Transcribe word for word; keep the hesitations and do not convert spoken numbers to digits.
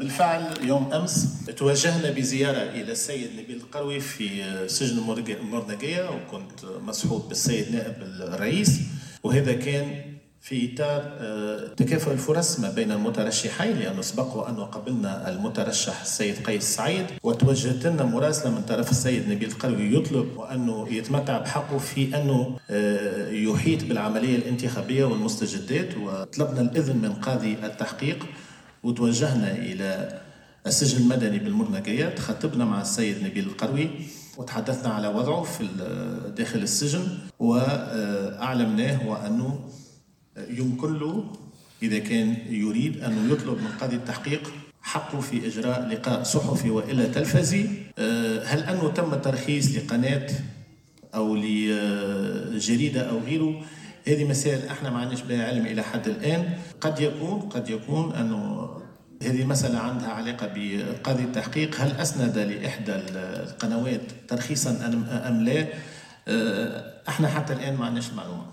بالفعل يوم أمس توجهنا بزيارة إلى السيد نبيل القروي في سجن مرنقية، وكنت مصحوب بالسيد نائب الرئيس، وهذا كان في إطار تكافؤ الفرص ما بين المترشحين، لأنه سبق وأنه قبلنا المترشح السيد قيس سعيد، وتوجهت لنا مراسلة من طرف السيد نبيل القروي يطلب أنه يتمتع بحقه في أنه يحيط بالعملية الانتخابية والمستجدات، وطلبنا الإذن من قاضي التحقيق وتوجهنا إلى السجن المدني بالمرنقية. تخاطبنا مع السيد نبيل القروي وتحدثنا على وضعه في داخل السجن، وأعلمناه وأنه يمكن له إذا كان يريد أن يطلب من قاضي التحقيق حقه في إجراء لقاء صحفي وإلا تلفزي. هل أنه تم ترخيص لقناة أو لجريدة أو غيره، هذه مسائل احنا ما عندناش بها علم إلى حد الآن. قد يكون قد يكون أنه هذه مسألة عندها علاقة بقاضي التحقيق، هل أسند لإحدى القنوات ترخيصا أم لا؟ احنا حتى الآن ما عندناش المعلومة.